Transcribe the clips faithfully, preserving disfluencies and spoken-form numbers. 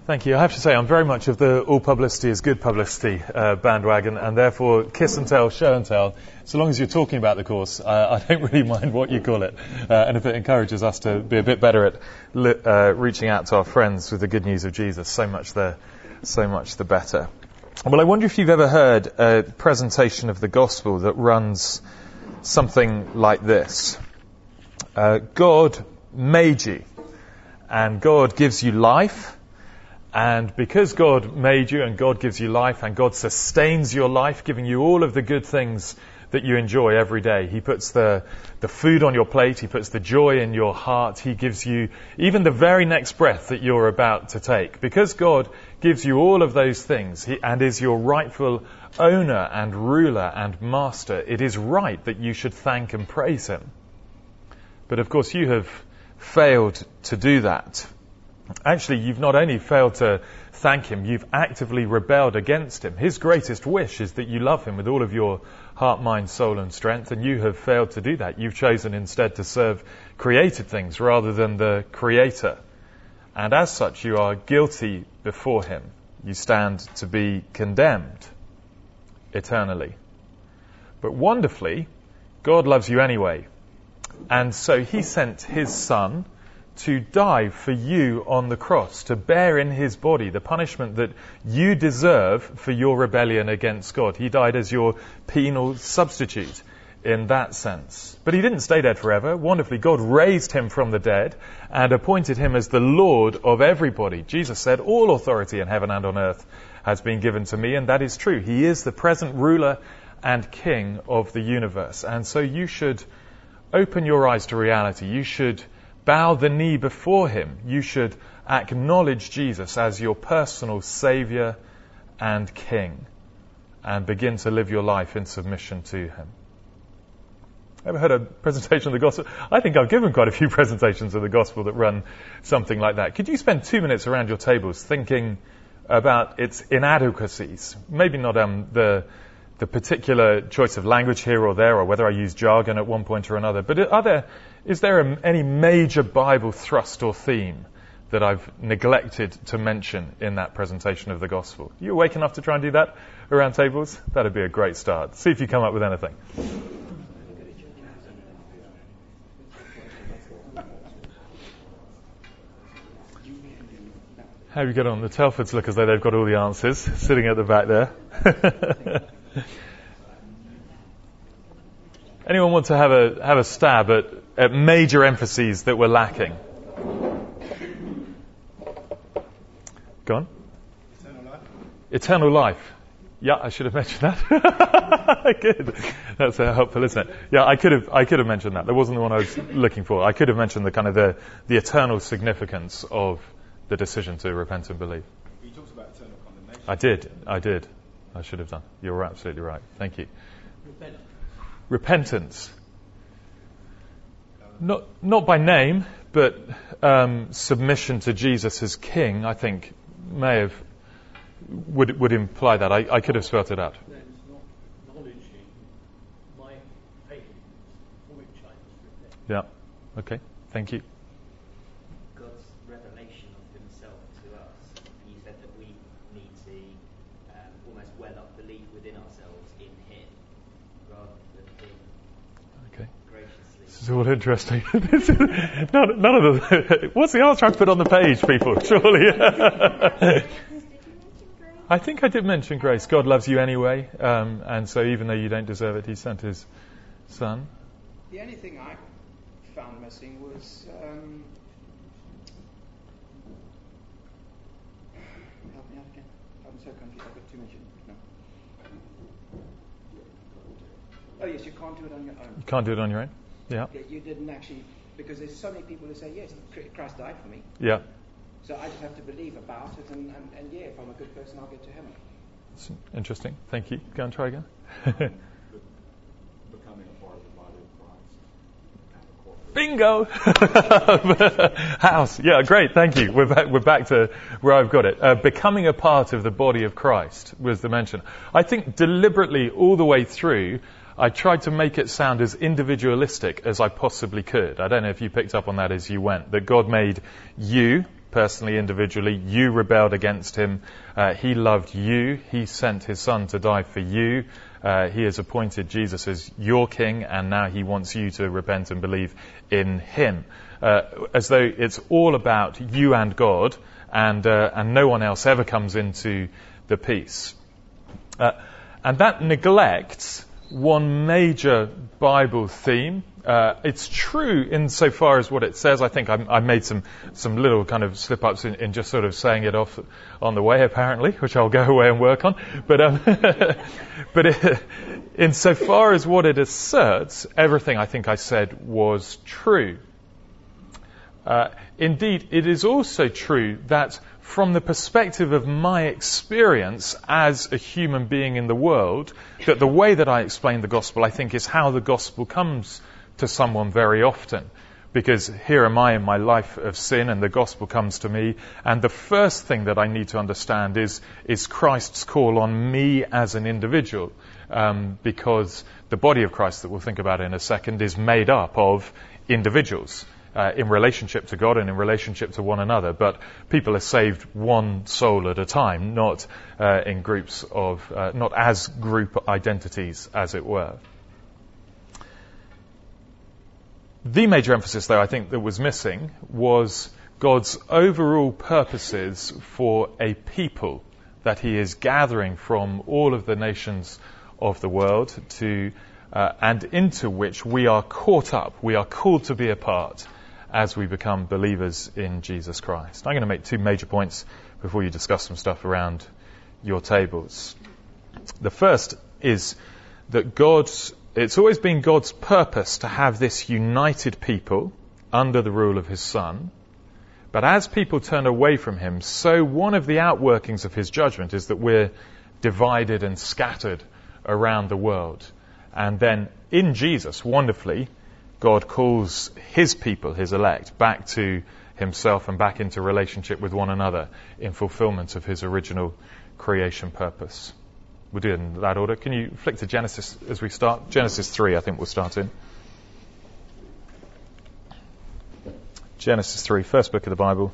Thank you. I have to say, I'm very much of the all publicity is good publicity uh, bandwagon, and therefore kiss and tell, show and tell. So long as you're talking about the course, uh, I don't really mind what you call it. Uh, and if it encourages us to be a bit better at li- uh, reaching out to our friends with the good news of Jesus, so much the, so much the better. Well, I wonder if you've ever heard a presentation of the gospel that runs something like this. Uh, God made you, and God gives you life. And because God made you and God gives you life and God sustains your life, giving you all of the good things that you enjoy every day. He puts the, the food on your plate. He puts the joy in your heart. He gives you even the very next breath that you're about to take. Because God gives you all of those things he, and is your rightful owner and ruler and master, it is right that you should thank and praise Him. But of course you have failed to do that. Actually, you've not only failed to thank Him, you've actively rebelled against Him. His greatest wish is that you love Him with all of your heart, mind, soul and strength, and you have failed to do that. You've chosen instead to serve created things rather than the Creator. And as such, you are guilty before Him. You stand to be condemned eternally. But wonderfully, God loves you anyway. And so He sent His Son to die for you on the cross, to bear in His body the punishment that you deserve for your rebellion against God. He died as your penal substitute in that sense. But He didn't stay dead forever. Wonderfully, God raised Him from the dead and appointed Him as the Lord of everybody. Jesus said, all authority in heaven and on earth has been given to me, and that is true. He is the present ruler and king of the universe. And so you should open your eyes to reality. You should bow the knee before Him. You should acknowledge Jesus as your personal Saviour and King and begin to live your life in submission to Him. Ever heard a presentation of the gospel? I think I've given quite a few presentations of the gospel that run something like that. Could you spend two minutes around your tables thinking about its inadequacies? Maybe not um, the the particular choice of language here or there, or whether I use jargon at one point or another. But are there, is there a, any major Bible thrust or theme that I've neglected to mention in that presentation of the gospel? Are you awake enough to try and do that around tables? That'd be a great start. See if you come up with anything. How do you get on? The Telfords look as though they've got all the answers, sitting at the back there. Anyone want to have a have a stab at, at major emphases that were lacking? Go on. Eternal life. Eternal life. Yeah, I should have mentioned that. Good. That's uh, helpful, isn't it? Yeah, I could have I could have mentioned that. That wasn't the one I was looking for. I could have mentioned the kind of the, the eternal significance of the decision to repent and believe. You talked about eternal condemnation. I did. I did. I should have done. You're absolutely right. Thank you. Repentance. Repentance. Not not by name, but um, submission to Jesus as King, I think, may have would would imply that. I, I could have spelt it out. Then it's not acknowledging my faith for which I must repent. Yeah. Okay. Thank you. God's revelation of Himself to us. He said that we need to um, almost well up belief within ourselves in Him, rather than Him Okay. graciously. This is all interesting. This is, none, none of the. What's the answer I put on the page, people? Surely. I think I did mention grace. God loves you anyway, um, and so even though you don't deserve it, He sent His Son. The only thing I found missing was um, help me out again. I'm so confused. I've got too much. No. Oh yes, you can't do it on your own. You can't do it on your own. Yeah. Yeah, you didn't actually, because there's so many people who say yes, Christ died for me. Yeah. So I just have to believe about it, and, and, and yeah, if I'm a good person, I'll get to heaven. It's interesting. Thank you. Go and try again. Becoming a part of the body of Christ. Bingo! House. Yeah, great. Thank you. We're back, we're back to where I've got it. Uh, becoming a part of the body of Christ was the mention. I think deliberately all the way through, I tried to make it sound as individualistic as I possibly could. I don't know if you picked up on that as you went, that God made you personally, individually. You rebelled against him. Uh, he loved you. He sent his son to die for you. Uh, he has appointed Jesus as your king, and now he wants you to repent and believe in him. Uh, as though it's all about you and God, and uh, and no one else ever comes into the peace. Uh, and that neglects one major Bible theme. Uh, it's true insofar as what it says. I think I, I made some, some little kind of slip-ups in, in just sort of saying it off on the way, apparently, which I'll go away and work on. But um, but it, insofar as what it asserts, everything I think I said was true. Uh, indeed, it is also true that from the perspective of my experience as a human being in the world, that the way that I explain the gospel, I think, is how the gospel comes to someone very often. Because here am I in my life of sin, and the gospel comes to me, and the first thing that I need to understand is, is Christ's call on me as an individual. Um, because the body of Christ that we'll think about in a second is made up of individuals. Uh, in relationship to God and in relationship to one another, but people are saved one soul at a time, not uh, in groups of, uh, not as group identities, as it were. The major emphasis, though, I think that was missing was God's overall purposes for a people that he is gathering from all of the nations of the world to, uh, and into which we are caught up, we are called to be a part as we become believers in Jesus Christ. I'm going to make two major points before you discuss some stuff around your tables. The first is that God's, it's always been God's purpose to have this united people under the rule of his Son. But as people turn away from him, so one of the outworkings of his judgment is that we're divided and scattered around the world. And then in Jesus, wonderfully, God calls his people, his elect, back to himself and back into relationship with one another in fulfillment of his original creation purpose. We'll do it in that order. Can you flick to Genesis as we start? Genesis three, I think we'll start in. Genesis three, first book of the Bible.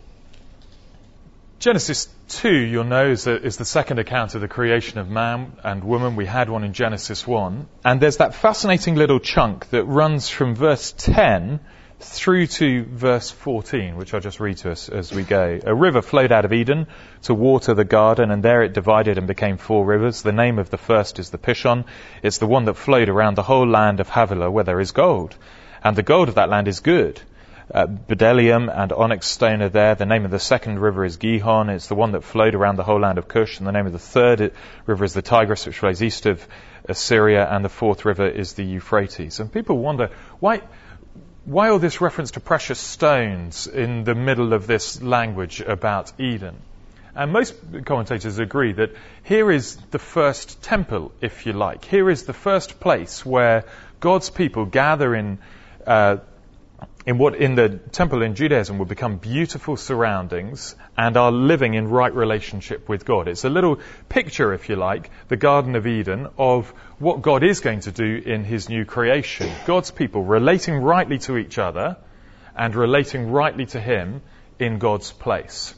Genesis two, you'll know, is the, is the second account of the creation of man and woman. We had one in Genesis one. And there's that fascinating little chunk that runs from verse ten through to verse fourteen, which I'll just read to us as we go. A river flowed out of Eden to water the garden, and there it divided and became four rivers. The name of the first is the Pishon. It's the one that flowed around the whole land of Havilah, where there is gold. And the gold of that land is good. Uh, Bdellium and onyx stone are there. The name of the second river is Gihon. It's the one that flowed around the whole land of Cush. And the name of the third river is the Tigris, which flows east of Assyria. And the fourth river is the Euphrates. And people wonder, why, why all this reference to precious stones in the middle of this language about Eden? And most commentators agree that here is the first temple, if you like. Here is the first place where God's people gather in uh, in what in the temple in Judaism will become beautiful surroundings and are living in right relationship with God. It's a little picture, if you like, the Garden of Eden, of what God is going to do in his new creation. God's people relating rightly to each other and relating rightly to him in God's place.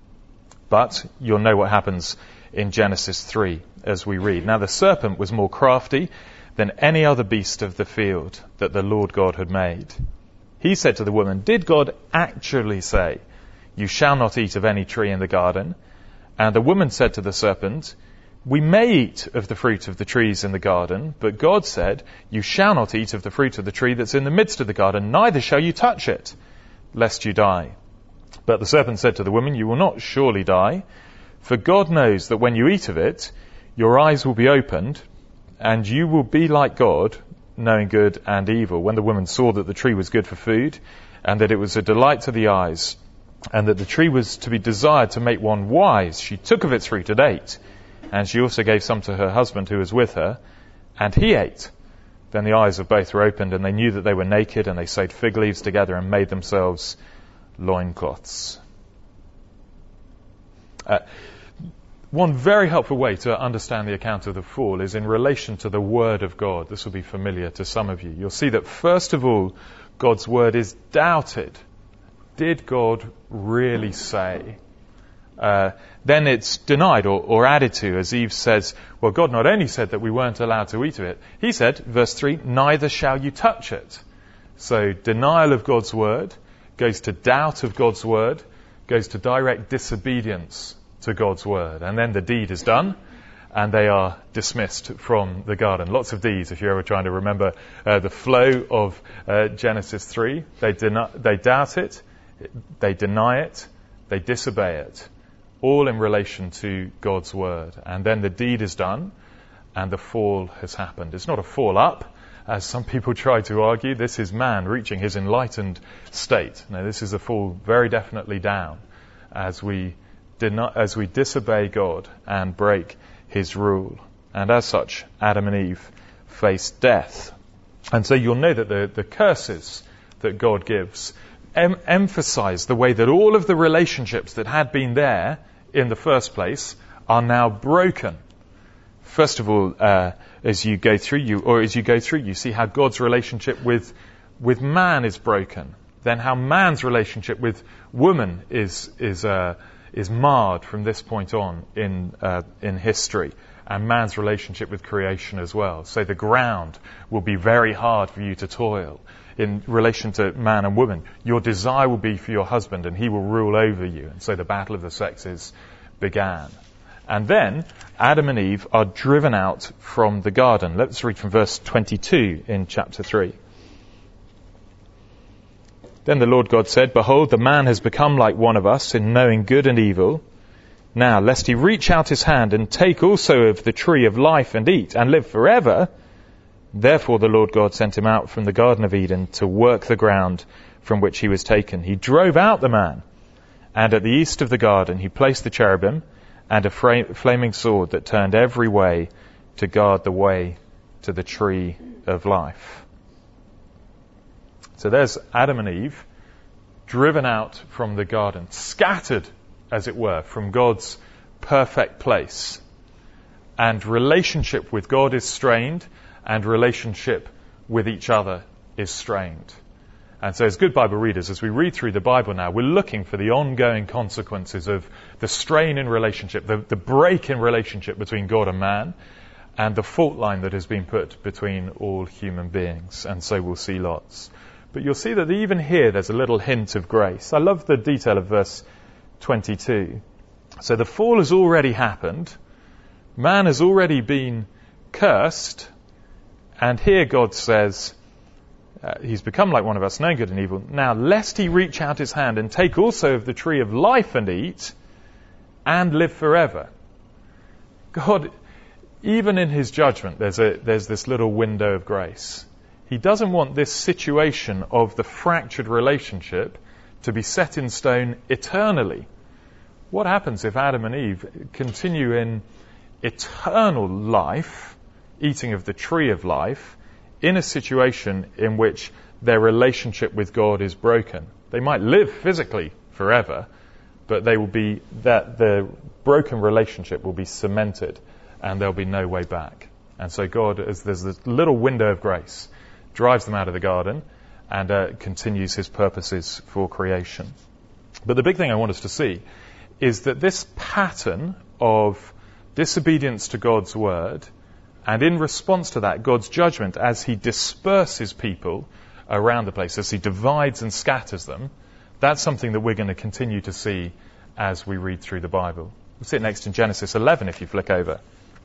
But you'll know what happens in Genesis three as we read. Now the serpent was more crafty than any other beast of the field that the Lord God had made. He said to the woman, "Did God actually say, 'You shall not eat of any tree in the garden'?" And the woman said to the serpent, "We may eat of the fruit of the trees in the garden, but God said, 'You shall not eat of the fruit of the tree that's in the midst of the garden, neither shall you touch it, lest you die.' But the serpent said to the woman, 'You will not surely die, for God knows that when you eat of it, your eyes will be opened, and you will be like God, knowing good and evil.' When the woman saw that the tree was good for food, and that it was a delight to the eyes, and that the tree was to be desired to make one wise, she took of its fruit and ate. And she also gave some to her husband who was with her, and he ate. Then the eyes of both were opened, and they knew that they were naked, and they sewed fig leaves together and made themselves loincloths." Uh, One very helpful way to understand the account of the fall is in relation to the Word of God. This will be familiar to some of you. You'll see that first of all, God's Word is doubted. did God really say? Uh, then it's denied or, or added to, as Eve says, well, God not only said that we weren't allowed to eat of it, he said, verse three, neither shall you touch it. So denial of God's word goes to doubt of God's word, goes to direct disobedience to God's word. And then the deed is done, and they are dismissed from the garden. Lots of deeds, if you're ever trying to remember uh, the flow of uh, Genesis three. They, deny, they doubt it, they deny it, they disobey it, all in relation to God's word. And then the deed is done, and the fall has happened. It's not a fall up, as some people try to argue. This is man reaching his enlightened state. No, this is a fall very definitely down, as we deny, as we disobey God and break his rule. And as such, Adam and Eve face death. And so you'll know that the, the curses that God gives em- emphasize the way that all of the relationships that had been there in the first place are now broken. First of all, uh, as you go through, you or as you go through, you see how God's relationship with with man is broken. Then how man's relationship with woman is is uh, is marred from this point on in uh, in history, and man's relationship with creation as well. So the ground will be very hard for you to toil in relation to man and woman. Your desire will be for your husband, and he will rule over you. And so the battle of the sexes began. And then Adam and Eve are driven out from the garden. Let's read from verse twenty-two in chapter three. Then the Lord God said, behold, the man has become like one of us in knowing good and evil. Now, lest he reach out his hand and take also of the tree of life and eat and live forever. Therefore the Lord God sent him out from the Garden of Eden to work the ground from which he was taken. He drove out the man, and at the east of the garden he placed the cherubim and a fra- flaming sword that turned every way to guard the way to the tree of life. So there's Adam and Eve driven out from the garden, scattered, as it were, from God's perfect place. And relationship with God is strained, and relationship with each other is strained. And so as good Bible readers, as we read through the Bible now, we're looking for the ongoing consequences of the strain in relationship, the, the break in relationship between God and man, and the fault line that has been put between all human beings. And so we'll see lots. But you'll see that even here there's a little hint of grace. I love the detail of verse twenty-two. So the fall has already happened. Man has already been cursed. And here God says, uh, he's become like one of us, knowing good and evil. Now, lest he reach out his hand and take also of the tree of life and eat and live forever. God, even in his judgment, there's a, there's this little window of grace. He doesn't want this situation of the fractured relationship to be set in stone eternally. What happens if Adam and Eve continue in eternal life, eating of the tree of life, in a situation in which their relationship with God is broken? They might live physically forever, but they will be that the broken relationship will be cemented, and there'll be no way back. And so God, as there's this little window of grace, drives them out of the garden and uh, continues his purposes for creation. But the big thing I want us to see is that this pattern of disobedience to God's word, and in response to that, God's judgment as he disperses people around the place, as he divides and scatters them, that's something that we're going to continue to see as we read through the Bible. We'll see it next in Genesis eleven if you flick over.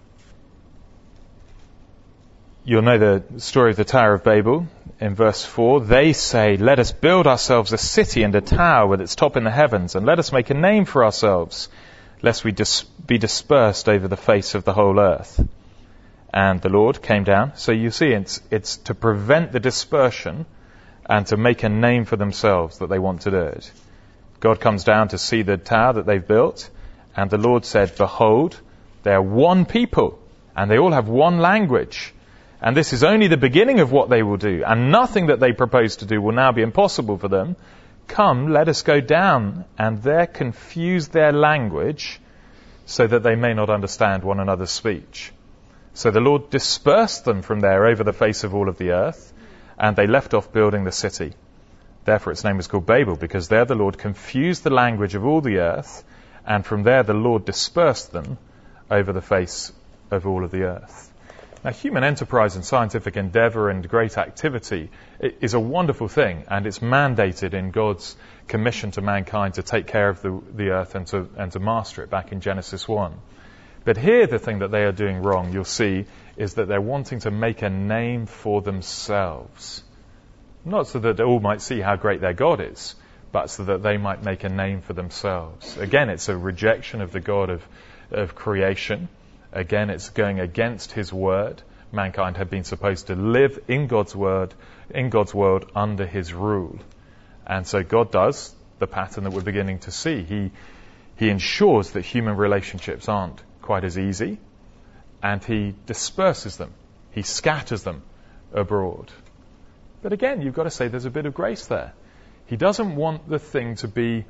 You'll know the story of the Tower of Babel. In verse four, they say, let us build ourselves a city and a tower with its top in the heavens, and let us make a name for ourselves, lest we dis- be dispersed over the face of the whole earth. And the Lord came down. So you see, it's, it's to prevent the dispersion and to make a name for themselves that they want to do it. God comes down to see the tower that they've built, and the Lord said, behold, they are one people, and they all have one language. And this is only the beginning of what they will do, and nothing that they propose to do will now be impossible for them. Come, let us go down and there confuse their language, so that they may not understand one another's speech. So the Lord dispersed them from there over the face of all of the earth, and they left off building the city. Therefore its name was called Babel, because there the Lord confused the language of all the earth, and from there the Lord dispersed them over the face of all of the earth. Now, human enterprise and scientific endeavour and great activity is a wonderful thing, and it's mandated in God's commission to mankind to take care of the, the earth and to, and to master it back in Genesis one. But here the thing that they are doing wrong, you'll see, is that they're wanting to make a name for themselves. Not so that all might see how great their God is, but so that they might make a name for themselves. Again, it's a rejection of the God of, of creation. Again, it's going against his word. Mankind had been supposed to live in God's word, in God's world, under his rule. And so God does the pattern that we're beginning to see. He, he ensures that human relationships aren't quite as easy, and he disperses them. He scatters them abroad. But again, you've got to say there's a bit of grace there. He doesn't want the thing to be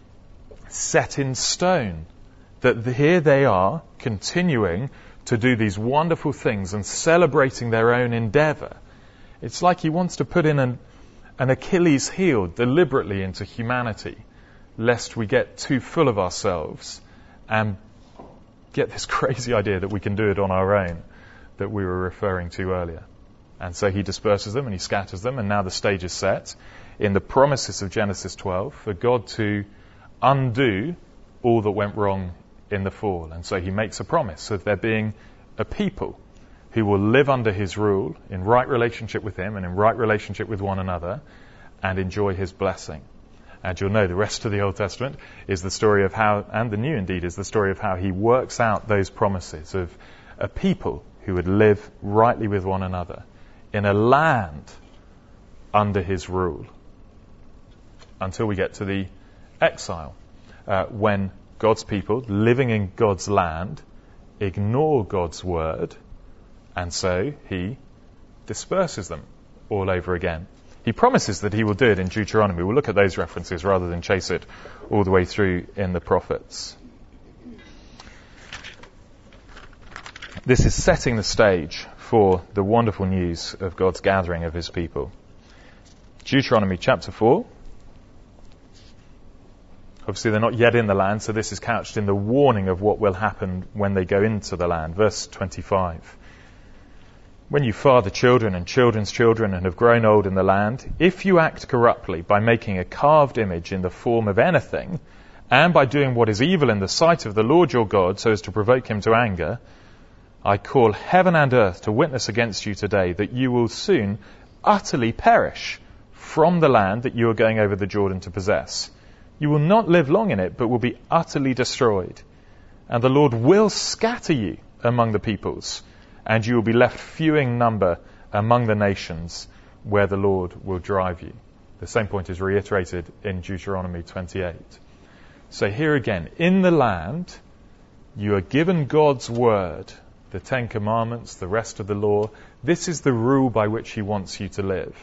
set in stone. That here they are, continuing to do these wonderful things and celebrating their own endeavour. It's like he wants to put in an, an Achilles heel deliberately into humanity, lest we get too full of ourselves and get this crazy idea that we can do it on our own that we were referring to earlier. And so he disperses them and he scatters them, and now the stage is set in the promises of Genesis twelve for God to undo all that went wrong in the fall. And so he makes a promise of there being a people who will live under his rule in right relationship with him and in right relationship with one another and enjoy his blessing. And you'll know the rest of the Old Testament is the story of how, and the New indeed, is the story of how he works out those promises of a people who would live rightly with one another in a land under his rule until we get to the exile, uh, when God's people, living in God's land, ignore God's word, and so he disperses them all over again. He promises that he will do it in Deuteronomy. We'll look at those references rather than chase it all the way through in the prophets. This is setting the stage for the wonderful news of God's gathering of his people. Deuteronomy chapter four. Obviously, they're not yet in the land, so this is couched in the warning of what will happen when they go into the land. Verse twenty-five. When you father children and children's children and have grown old in the land, if you act corruptly by making a carved image in the form of anything, and by doing what is evil in the sight of the Lord your God so as to provoke him to anger, I call heaven and earth to witness against you today that you will soon utterly perish from the land that you are going over the Jordan to possess. You will not live long in it, but will be utterly destroyed. And the Lord will scatter you among the peoples, and you will be left few in number among the nations where the Lord will drive you. The same point is reiterated in Deuteronomy twenty-eight. So here again, in the land, you are given God's word, the Ten Commandments, the rest of the law. This is the rule by which he wants you to live.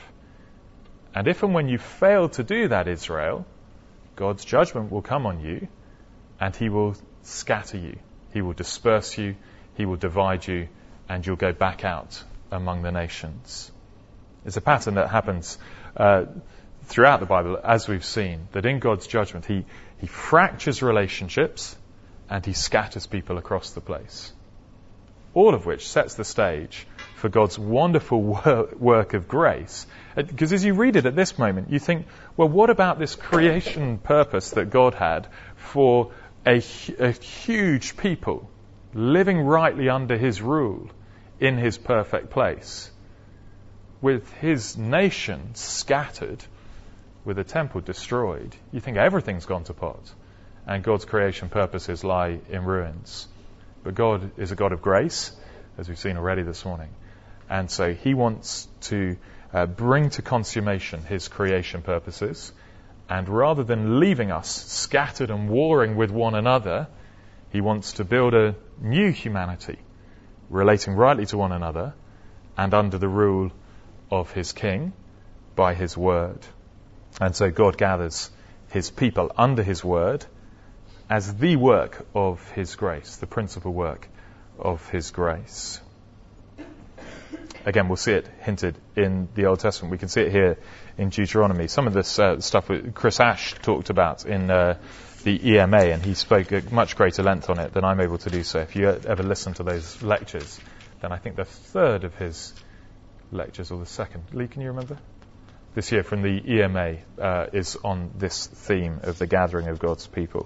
And if and when you fail to do that, Israel, God's judgment will come on you, and he will scatter you. He will disperse you, he will divide you, and you'll go back out among the nations. It's a pattern that happens uh, throughout the Bible, as we've seen, that in God's judgment he, he fractures relationships and he scatters people across the place. All of which sets the stage for God's wonderful wor- work of grace. Because as you read it at this moment, you think, well, what about this creation purpose that God had for a, a huge people living rightly under his rule in his perfect place, with his nation scattered, with the temple destroyed? You think everything's gone to pot, and God's creation purposes lie in ruins. But God is a God of grace, as we've seen already this morning. And so he wants to uh, bring to consummation his creation purposes. And rather than leaving us scattered and warring with one another, he wants to build a new humanity, relating rightly to one another and under the rule of his king by his word. And so God gathers his people under his word as the work of his grace, the principal work of his grace. again, we'll see it hinted in the Old Testament. We can see it here in Deuteronomy. Some of this uh, stuff Chris Ash talked about in uh, the E M A, and he spoke at much greater length on it than I'm able to do so. If you ever listen to those lectures, then I think the third of his lectures, or the second, Lee, can you remember? This year from the E M A uh, is on this theme of the gathering of God's people.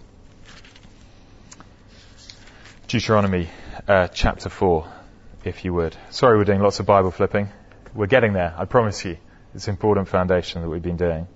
Deuteronomy uh, chapter four, if you would. Sorry we're doing lots of Bible flipping. We're getting there, I promise you. It's an important foundation that we've been doing.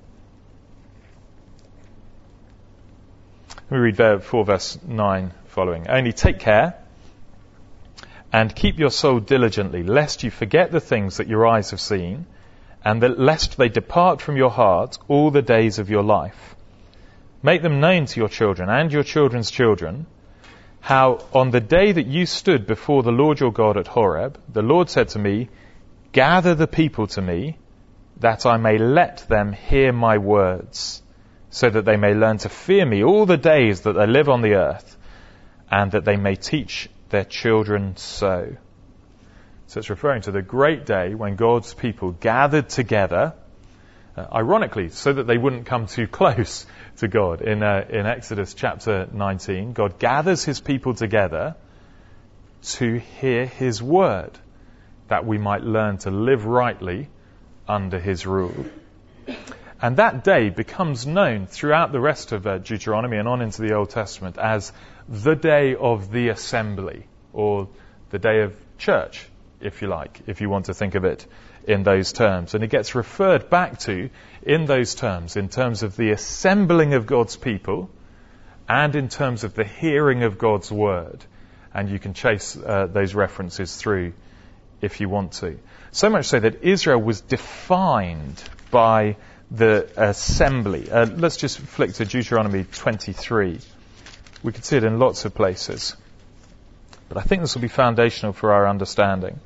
Let me read uh, four verse nine following. Only take care and keep your soul diligently, lest you forget the things that your eyes have seen, and that lest they depart from your heart all the days of your life. Make them known to your children and your children's children, how on the day that you stood before the Lord your God at Horeb, the Lord said to me, gather the people to me, that I may let them hear my words, so that they may learn to fear me all the days that they live on the earth, and that they may teach their children so. So it's referring to the great day when God's people gathered together, uh, ironically, so that they wouldn't come too close to God. In, uh, in Exodus chapter nineteen, God gathers his people together to hear his word, that we might learn to live rightly under his rule. And that day becomes known throughout the rest of uh, Deuteronomy and on into the Old Testament as the day of the assembly, or the day of church, if you like, if you want to think of it in those terms. And it gets referred back to in those terms, in terms of the assembling of God's people and in terms of the hearing of God's word. And you can chase uh, those references through if you want to. So much so that Israel was defined by the assembly. Uh, let's just flick to Deuteronomy twenty-three. We can see it in lots of places. But I think this will be foundational for our understanding.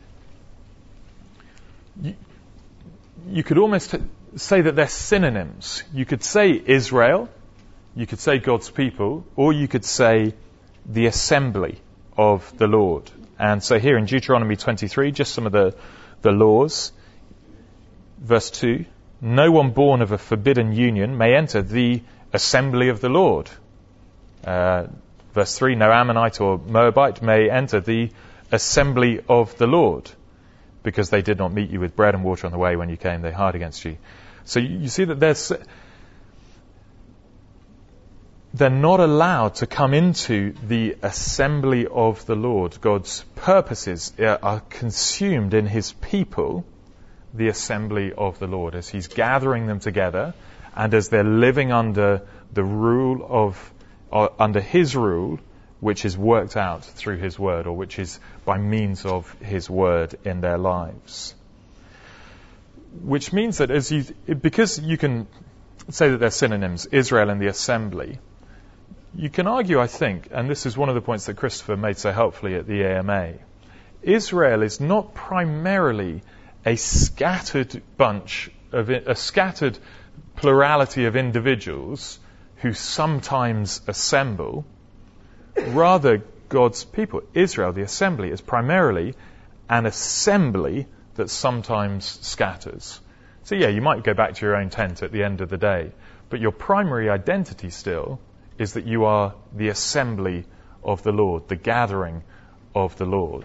You, you could almost say that they're synonyms. You could say Israel, you could say God's people, or you could say the assembly of the Lord. And so here in Deuteronomy twenty-three, just some of the, the laws. Verse two, no one born of a forbidden union may enter the assembly of the Lord. Uh, verse three, no Ammonite or Moabite may enter the assembly of the Lord, because they did not meet you with bread and water on the way when you came, they hired against you. So you, you see that there's, they're not allowed to come into the assembly of the Lord. God's purposes are consumed in his people, the assembly of the Lord, as he's gathering them together and as they're living under the rule of, or under his rule, which is worked out through his word, or which is by means of his word in their lives. Which means that as you, because you can say that they're synonyms, Israel and the assembly, you can argue, I think, and this is one of the points that Christopher made so helpfully at the A M A, Israel is not primarily a scattered bunch of, a scattered plurality of individuals who sometimes assemble. Rather, God's people, Israel, the assembly, is primarily an assembly that sometimes scatters. So yeah, you might go back to your own tent at the end of the day, but your primary identity still is that you are the assembly of the Lord, the gathering of the Lord.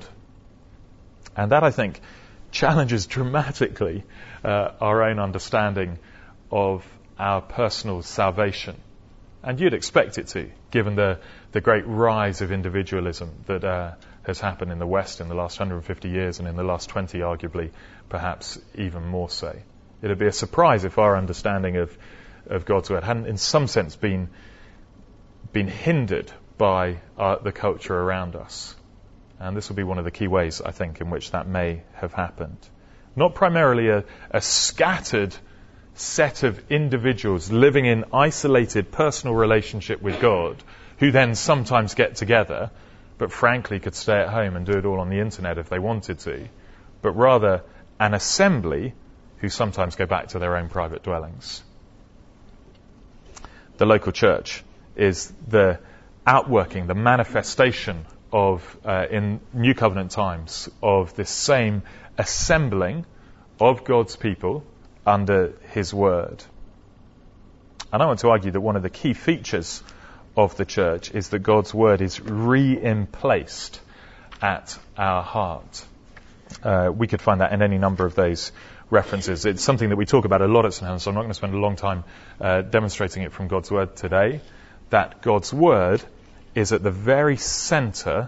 And that, I think, challenges dramatically uh, our own understanding of our personal salvation. And you'd expect it to, given the, the great rise of individualism that uh, has happened in the West in the last one hundred fifty years, and in the last twenty, arguably, perhaps even more so. It'd be a surprise if our understanding of, of God's word hadn't, in some sense, been been hindered by uh, the culture around us. And this will be one of the key ways, I think, in which that may have happened. Not primarily a, a scattered set of individuals living in isolated personal relationship with God, who then sometimes get together, but frankly could stay at home and do it all on the internet if they wanted to, but rather an assembly who sometimes go back to their own private dwellings. The local church is the outworking, the manifestation of, uh, in New Covenant times, of this same assembling of God's people under his word. And I want to argue that one of the key features of the church is that God's word is re-emplaced at our heart. Uh, we could find that in any number of those references. It's something that we talk about a lot at Saint Helens, so I'm not going to spend a long time uh, demonstrating it from God's word today, that God's word is at the very centre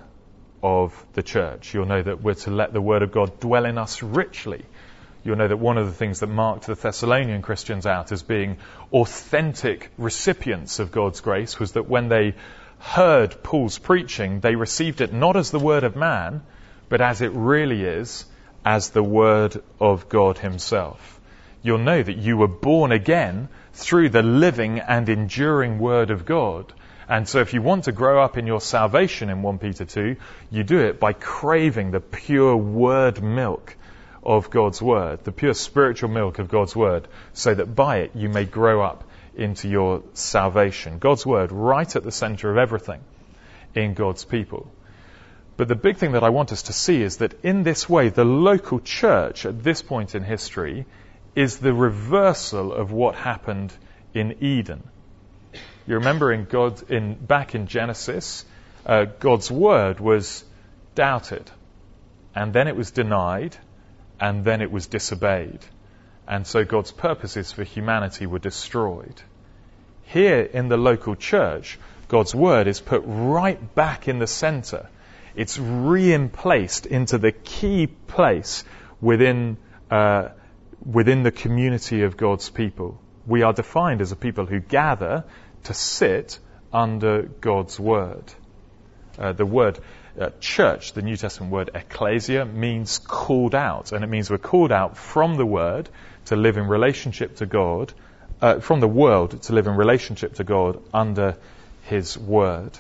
of the church. You'll know that we're to let the word of God dwell in us richly. You'll know that one of the things that marked the Thessalonian Christians out as being authentic recipients of God's grace was that when they heard Paul's preaching, they received it not as the word of man, but as it really is, as the word of God himself. You'll know that you were born again through the living and enduring word of God. And so if you want to grow up in your salvation in First Peter two, you do it by craving the pure word milk of God's word, the pure spiritual milk of God's word, so that by it you may grow up into your salvation. God's word right at the center of everything in God's people. But the big thing that I want us to see is that in this way, the local church at this point in history is the reversal of what happened in Eden. You remember in God, in back in Genesis, uh, God's word was doubted, and then it was denied, and then it was disobeyed. And so God's purposes for humanity were destroyed. Here in the local church, God's word is put right back in the center. It's re-emplaced into the key place within uh, within the community of God's people. We are defined as a people who gather to sit under God's word. Uh, the word uh, church, the New Testament word ecclesia, means called out. And it means we're called out from the word to live in relationship to God, uh, from the world to live in relationship to God under his word.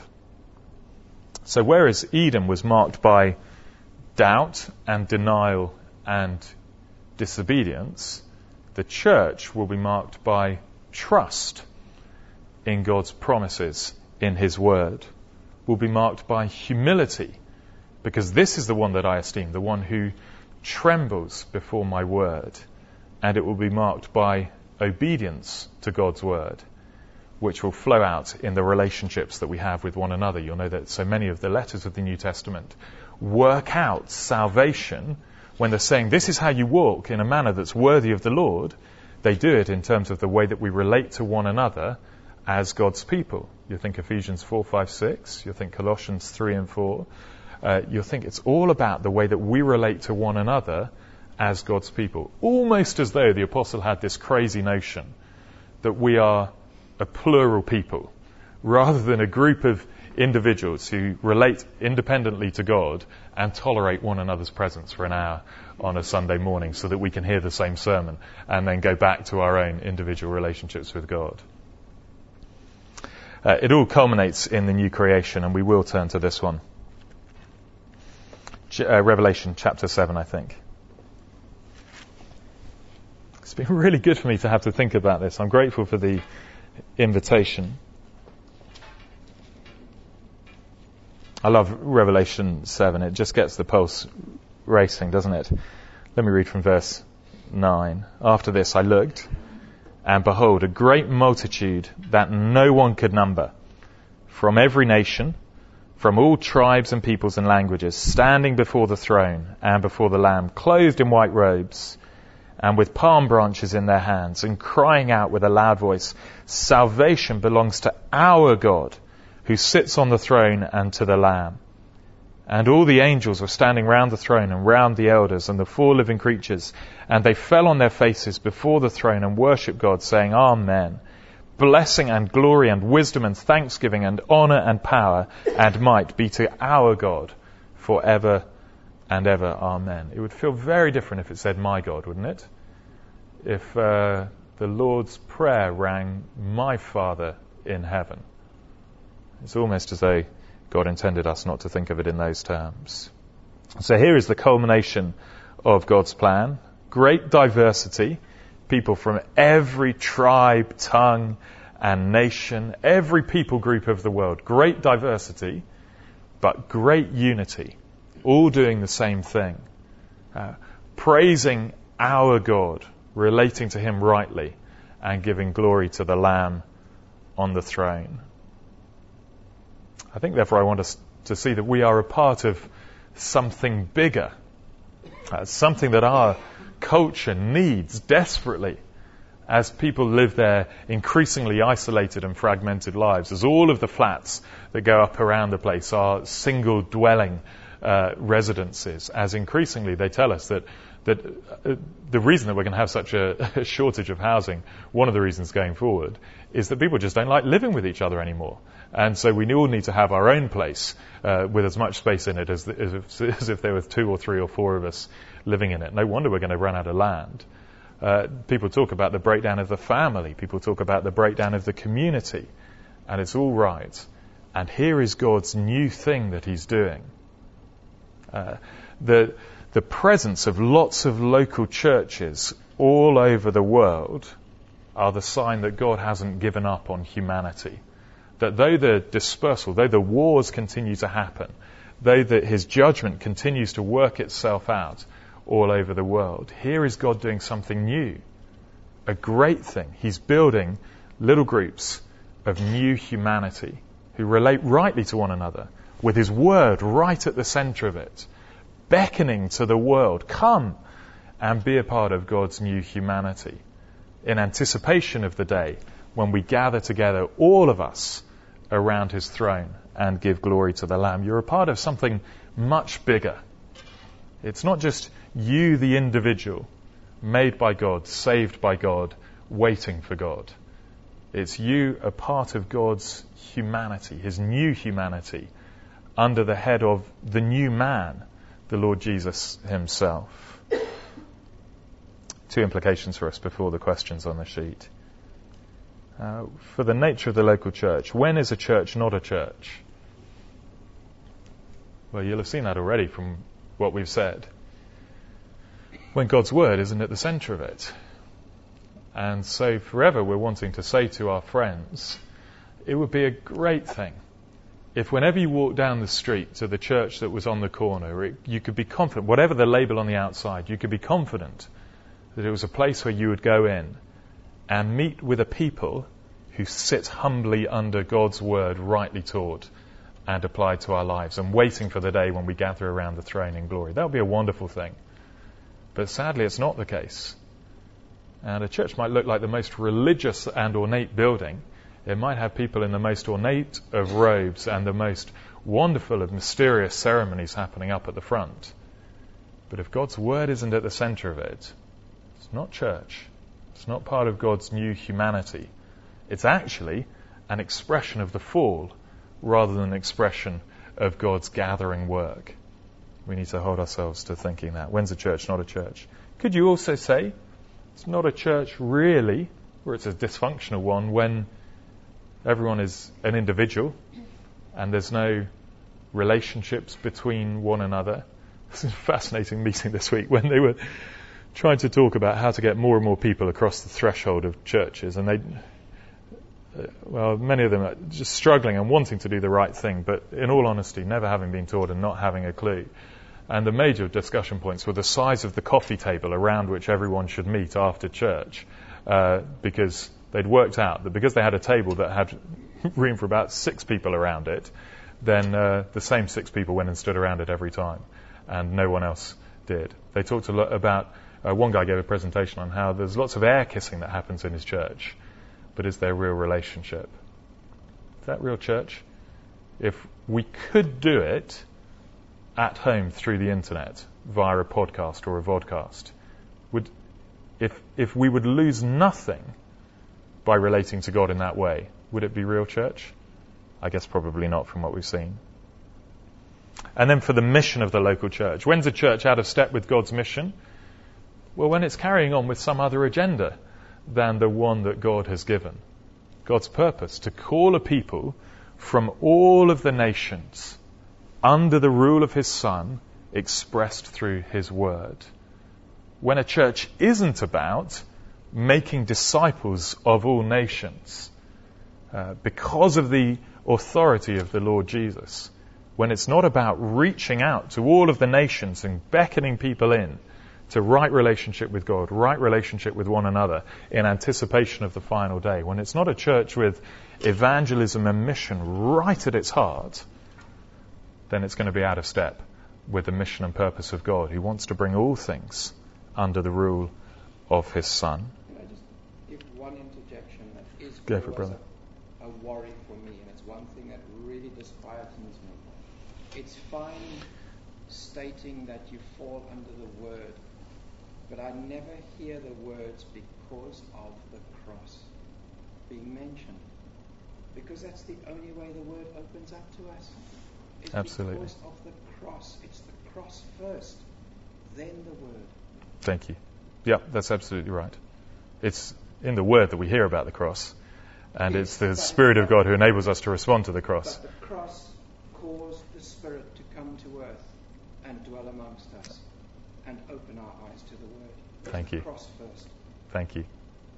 So whereas Eden was marked by doubt and denial and disobedience, the church will be marked by trust in God's promises in his word. Will be marked by humility, because this is the one that I esteem, the one who trembles before my word. And it will be marked by obedience to God's word, which will flow out in the relationships that we have with one another. You'll know that so many of the letters of the New Testament work out salvation when they're saying this is how you walk in a manner that's worthy of the Lord. They do it in terms of the way that we relate to one another as God's people. You think Ephesians four, five, six. You think Colossians three and four. Uh, you'll think it's all about the way that we relate to one another as God's people. Almost as though the apostle had this crazy notion that we are a plural people, rather than a group of individuals who relate independently to God and tolerate one another's presence for an hour on a Sunday morning so that we can hear the same sermon and then go back to our own individual relationships with God. Uh, it all culminates in the new creation, and we will turn to this one. Uh, Revelation chapter seven, I think. It's been really good for me to have to think about this. I'm grateful for the invitation. I love Revelation seven. It just gets the pulse racing, doesn't it? Let me read from verse nine. After this I looked, and behold, a great multitude that no one could number, from every nation, from all tribes and peoples and languages, standing before the throne and before the Lamb, clothed in white robes, and with palm branches in their hands, and crying out with a loud voice, "Salvation belongs to our God, who sits on the throne, and to the Lamb." And all the angels were standing round the throne and round the elders and the four living creatures, and they fell on their faces before the throne and worshipped God, saying, Amen. Blessing and glory and wisdom and thanksgiving and honour and power and might be to our God forever and ever. Amen. It would feel very different if it said my God, wouldn't it? If uh, the Lord's Prayer rang, my Father in heaven. It's almost as though God intended us not to think of it in those terms. So here is the culmination of God's plan. Great diversity. People from every tribe, tongue, and nation. Every people group of the world. Great diversity. but great unity, all doing the same thing, uh, praising our God, relating to him rightly, and giving glory to the Lamb on the throne. I think, therefore, I want us to see that we are a part of something bigger, uh, something that our culture needs desperately as people live their increasingly isolated and fragmented lives, as all of the flats that go up around the place are single dwelling uh, residences, as increasingly they tell us that that uh, the reason that we're going to have such a, a shortage of housing, one of the reasons going forward, is that people just don't like living with each other anymore. And so we all need to have our own place uh, with as much space in it as, as, if, as if there were two or three or four of us living in it. No wonder we're going to run out of land. Uh, people talk about the breakdown of the family. People talk about the breakdown of the community. And it's all right. And here is God's new thing that he's doing. Uh, the... The presence of lots of local churches all over the world are the sign that God hasn't given up on humanity. That though the dispersal, though the wars continue to happen, though that his judgment continues to work itself out all over the world, here is God doing something new. A great thing. He's building little groups of new humanity who relate rightly to one another, with his word right at the center of it, beckoning to the world, come and be a part of God's new humanity, in anticipation of the day when we gather together, all of us, around his throne and give glory to the Lamb. You're a part of something much bigger. It's not just you, the individual, made by God, saved by God, waiting for God. It's you, a part of God's humanity, his new humanity, under the head of the new man, the Lord Jesus himself. Two implications for us before the questions on the sheet. Uh, for the nature of the local church, when is a church not a church? Well, you'll have seen that already from what we've said. When God's word isn't at the center of it. And so forever we're wanting to say to our friends, it would be a great thing if whenever you walk down the street to the church that was on the corner, it, you could be confident, whatever the label on the outside, you could be confident that it was a place where you would go in and meet with a people who sit humbly under God's word rightly taught and applied to our lives, and waiting for the day when we gather around the throne in glory. That would be a wonderful thing. But sadly, it's not the case. And a church might look like the most religious and ornate building. It might have people in the most ornate of robes and the most wonderful of mysterious ceremonies happening up at the front. But if God's word isn't at the center of it, it's not church. It's not part of God's new humanity. It's actually an expression of the fall rather than an expression of God's gathering work. We need to hold ourselves to thinking that. When's a church not a church? Could you also say it's not a church really, or it's a dysfunctional one, when everyone is an individual and there's no relationships between one another? This is a fascinating meeting this week when they were trying to talk about how to get more and more people across the threshold of churches, and they, uh, well, many of them are just struggling and wanting to do the right thing, but in all honesty, never having been taught and not having a clue. And the major discussion points were the size of the coffee table around which everyone should meet after church, uh, because they'd worked out that because they had a table that had room for about six people around it, then uh, the same six people went and stood around it every time, and no one else did. They talked a lot about, uh, one guy gave a presentation on how there's lots of air kissing that happens in his church, but is there real relationship? Is that real church? If we could do it at home through the internet, via a podcast or a vodcast, would, if if we would lose nothing by relating to God in that way, would it be real church? I guess probably not from what we've seen. And then for the mission of the local church, when's a church out of step with God's mission? Well, when it's carrying on with some other agenda than the one that God has given. God's purpose, to call a people from all of the nations under the rule of his Son, expressed through his word. When a church isn't about making disciples of all nations, uh, because of the authority of the Lord Jesus, when it's not about reaching out to all of the nations and beckoning people in to right relationship with God, right relationship with one another in anticipation of the final day, when it's not a church with evangelism and mission right at its heart, then it's going to be out of step with the mission and purpose of God, who wants to bring all things under the rule of his Son. Can I just give one interjection that is Go for it, brother. A, a worry for me, and it's one thing that really disquietens me. It's fine stating that you fall under the word, but I never hear the words because of the cross being mentioned. Because that's the only way the word opens up to us. It's Absolutely. Because of the cross. It's the cross first, then the word. Thank you. Yeah, that's absolutely right. It's in the word that we hear about the cross, and Yes, it's the but- Spirit of God who enables us to respond to the cross. But the cross caused the Spirit to come to earth and dwell amongst us and open our eyes to the word. It's Thank the you. cross first. Thank you.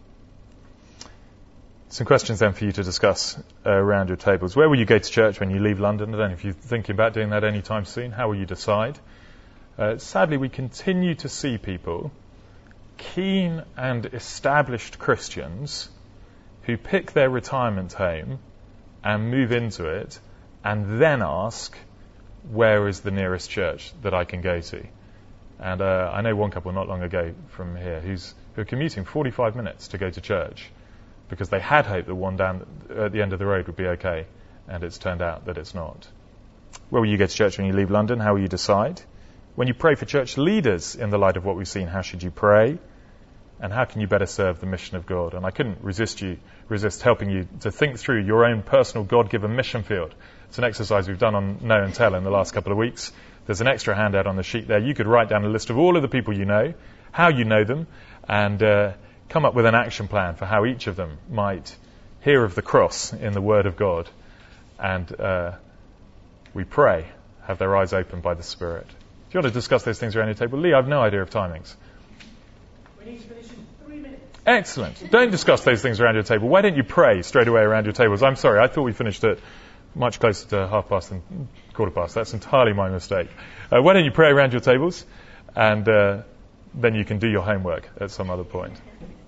Some questions then for you to discuss uh, around your tables. Where will you go to church when you leave London? I don't know if you're thinking about doing that anytime soon. How will you decide? Uh, sadly, we continue to see people, keen and established Christians, who pick their retirement home and move into it and then ask, where is the nearest church that I can go to? And uh, I know one couple not long ago from here who's who are commuting forty-five minutes to go to church because they had hoped that one down at the end of the road would be okay, and it's turned out that it's not. Where will you go to church when you leave London? How will you decide? When you pray for church leaders in the light of what we've seen, how should you pray? And how can you better serve the mission of God? And I couldn't resist you, resist helping you to think through your own personal God-given mission field. It's an exercise we've done on Know and Tell in the last couple of weeks. There's an extra handout on the sheet there. You could write down a list of all of the people you know, how you know them, and uh, come up with an action plan for how each of them might hear of the cross in the Word of God. And uh, we pray, have their eyes opened by the Spirit. If you want to discuss those things around your table, Lee, I have no idea of timings. We need to finish in three minutes. Excellent. Don't discuss those things around your table. Why don't you pray straight away around your tables? I'm sorry, I thought we finished at much closer to half past than quarter past. That's entirely my mistake. Uh, why don't you pray around your tables, and uh, then you can do your homework at some other point.